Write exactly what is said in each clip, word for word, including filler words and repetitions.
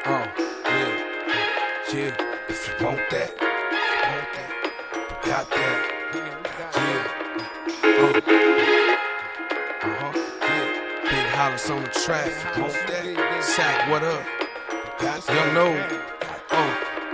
Oh, yeah, yeah. If you want that, if you want that, you got that. Yeah, uh, uh-huh, yeah. Big Hollis on the track. Want that? Sack, what up? Young No. Uh,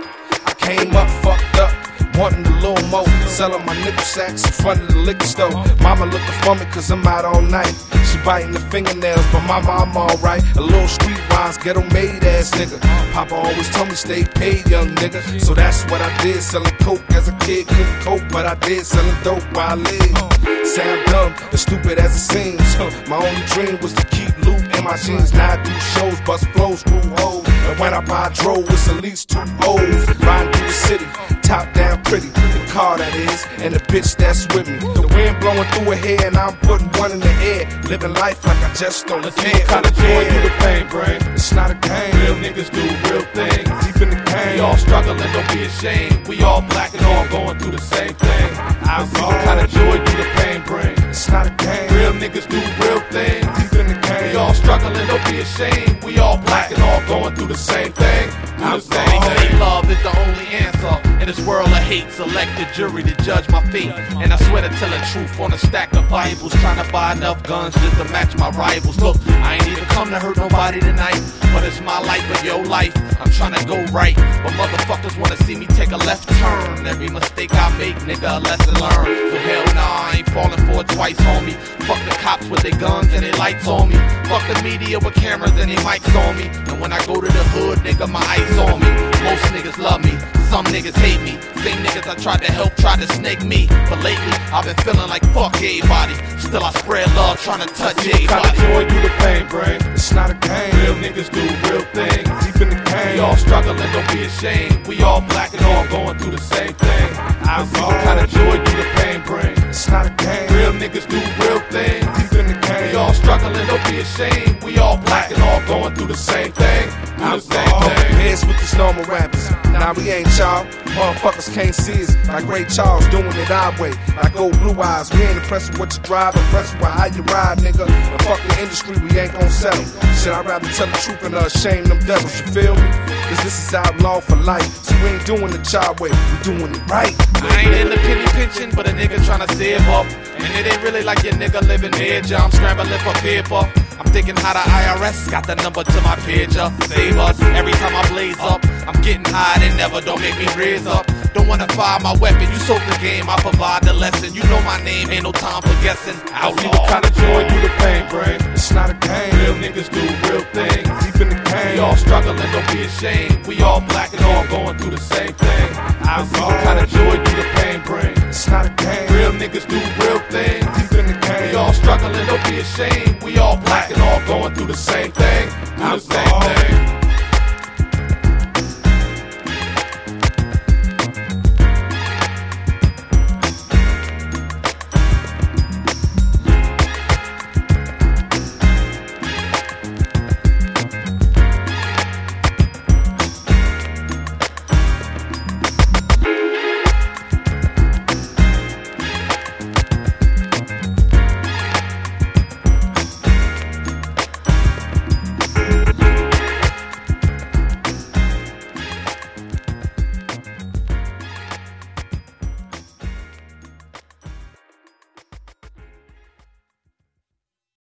I came up fucked up, wanting a little more. Selling my nickel sacks in front of the liquor store. Mama looking for me cause I'm out all night. She biting the fingernails, but mama, I'm alright. A little street wise, ghetto made ass nigga. Papa always told me stay paid, young nigga. So that's what I did, selling coke as a kid. Couldn't cope, but I did selling dope while I lived. Say I'm dumb, as stupid as it seems. My only dream was to keep loot in my jeans. Now I do shows, bust flows, screw hoes. And when I buy a dro, it's at least two O's. Riding through the city, top down pretty. The car that is, and the bitch that's with me. The wind blowing through her hair, and I'm putting one in the air. Living life like I just stole a can. Kinda joy through the pain, brain. It's not a game. Real niggas do real things. Deep in the game. We all struggling, don't be ashamed. We all black and all going through the same thing. I see what kind of joy through the pain bring. It's not a game. Real niggas do real things. Deep in the game. We all struggling, don't be ashamed. We all black and all going through the same thing. Do the same thing. Love is the only answer. In this world of hate, select a jury to judge my fate. And I swear to tell the truth on a stack of Bibles. Trying to buy enough guns just to match my rivals. Look, I ain't even come to hurt nobody tonight. But it's my life or your life. I'm trying to go right. But motherfuckers wanna see me take a left turn. Every mistake I make, nigga, a lesson learned. So hell nah, I ain't falling for it twice, homie. Fuck the cops with their guns and their lights on me. Fuck the media with cameras and their mics on me. And when I go to the hood, nigga, my eyes on me. Most niggas love me, some niggas hate me. Same niggas I tried to help, tried to snake me. But lately, I've been feeling like fuck everybody. Still I spread love, trying to touch everybody. Kinda joy through the pain, brain. It's not a game. Real niggas do real things. Deep in the game. We all struggling, don't be ashamed. We all black and all going through the same thing. I see what kind of joy through the pain bring. It's not a game. Real niggas do real things. Deep in the game. We all struggling, don't be ashamed. We all black and all going through the same thing. Do the same thing. Heads with these normal rappers. Nah, we ain't y'all. Motherfuckers can't see us like Ray Charles doing it our way. Like old blue eyes. We ain't impressed with what you drive, impressed with how you ride, nigga. And fuck the industry, we ain't gon' settle. Shit, I'd rather tell the truth and uh, shame them devils, you feel me? Cause this is outlaw for life. So we ain't doing the child way, we doing it right. I ain't in the penny pinching, but a nigga tryna save up. And it ain't really like your nigga living major. I'm scrambling for paper. I'm thinking how the I R S got the number to my pager. Save us every time I blaze up. I'm getting high, they never don't make me raise up. Don't wanna fire my weapon, you soak the game, I provide the lesson. You know my name, ain't no time for guessing. I see what kind of joy through the pain, brain. It's not a game. Real niggas do real things. Deep in the game. We all struggling, don't be ashamed. We all black and all going through the same thing. I see what kind of joy through the pain bring. It's not a game. Real niggas do real things. Deep in the game. We all struggling, don't be ashamed. We all black and all going through the same thing. Do the same thing.